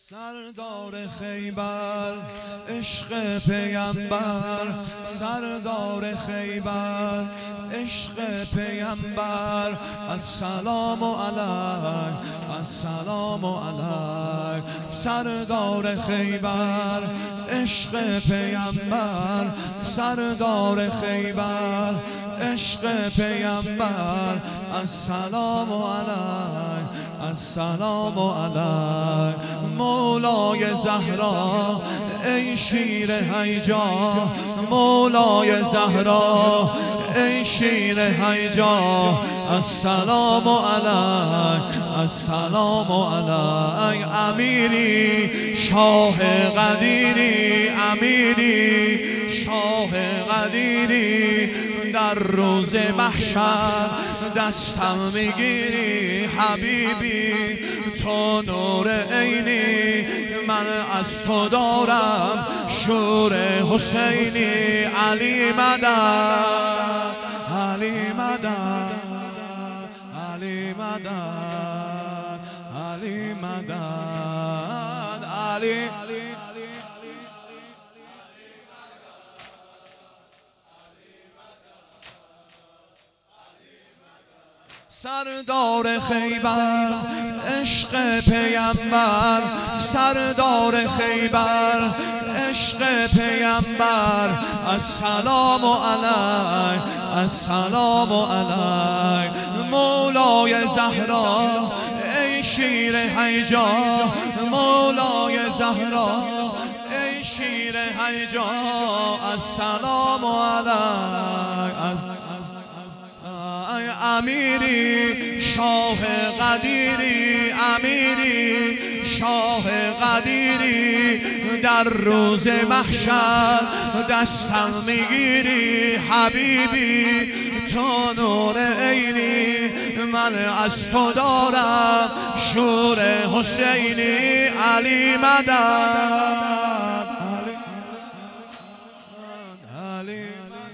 سردار خیبر عشق پیامبر، سردار خیبر عشق پیامبر. السلام علیک، السلام علیک. سردار خیبر عشق پیامبر، سردار خیبر عشق پیامبر. السلام علیک، السلام علیک. مولای زهرا ای شیر هیجا، مولای زهرا ای شیر هیجا. السلام علیک، السلام علیک. امیری شاه قدیری، امیری شاه قدیری. در روز محشر دستم میگیری حبیبی، تو نور عینی، من از تو دارم شور حسینی. علی مدد، علی مدد، علی مدد، علی مدد، علی. سردار خیبر عشق پیامبر، سردار خیبر عشق پیامبر. السلام علیک، السلام علیک. مولای زهرا ای شیر هیجا، مولای زهرا ای شیر هیجا. السلام علیک. امیری شاه قدیری، امیری شاه قدیری. در روز محشر دستم میگیری حبیبی، تو نور عینی، من از تو دارم شور حسینی. علی مدد، علی.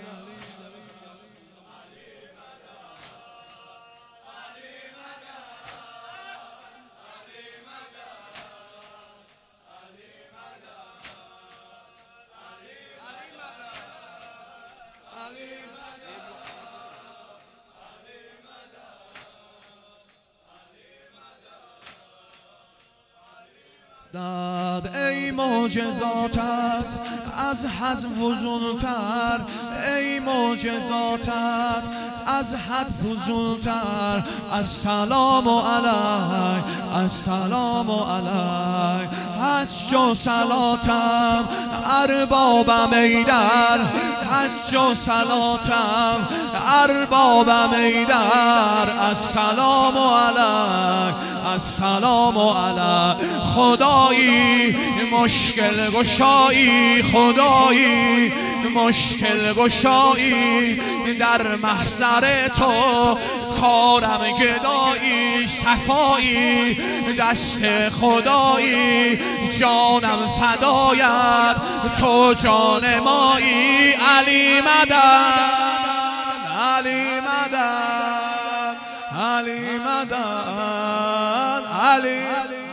داد ای معجزاتت از حد فزونتر، ای معجزاتت از حد فزونتر. السلام علیک، السلام علیک. حج و صلاتم اربابم ایدر، حج و صلاتم اربابم ایدر. السلام علیک، السلام علیک. خدایی مشکل گشایی، خدایی مشکل گشایی. در محضر تو کارم گدایی، صفایی دست خدایی. جانم فدایت تو جان مایی. علی مدد، علی مدد، علی مدد، علی.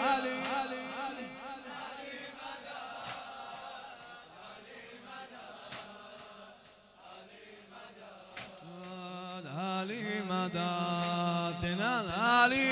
علی مدد، دینن علی.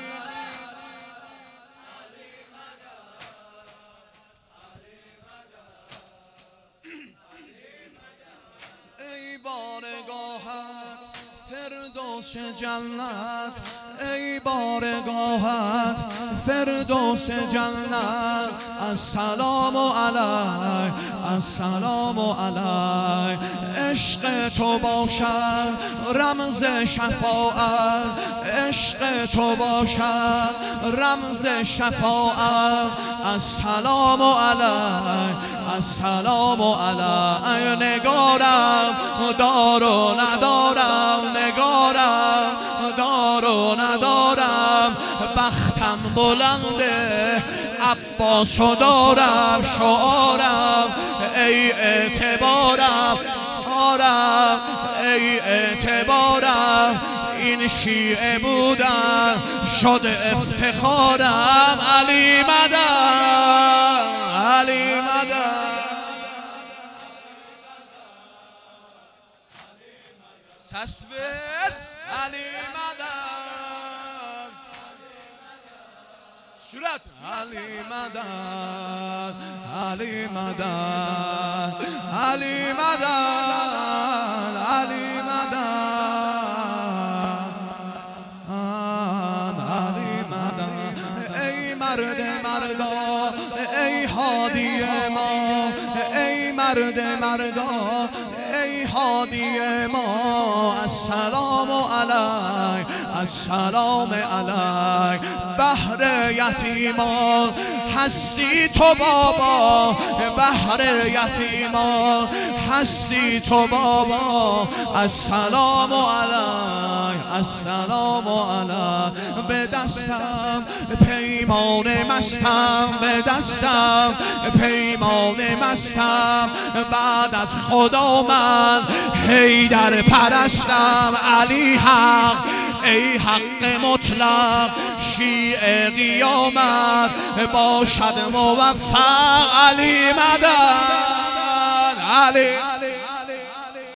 ای بارگاهت فردوس جنت، ای بارگاهت فردوس جنت. السلام علیک، السلام علیک. عشق تو باشد رمز شفاعت، عشق تو باشد رمز شفاعت. السلام علیک، السلام علیک. نگارم دار و ندارم، نگارم دار و ندارم. بختم بلنده عباسو دارم، شعارم ای اعتبارم، آرم ای اعتبارم. این شیعه بودم شد افتخارم. علی مدد. تصویر علی مدد صورت علی مدد علی مدد علی مدد علی مدد علی مدد ای مرد مردا ای هادی ما ای مرد مردا ای هادی ما السلام علیک السلام علیک بحر یتیمان هستی تو بابا بحر یتیمان هستی تو بابا السلام علیک السلام علیک به دستم پیمان مستم به دستم پیمان مستم بعد از خدا من حیدر پرستم علی حق ای حق مطلق شیعه قیامت باشد موفق علی مدد علی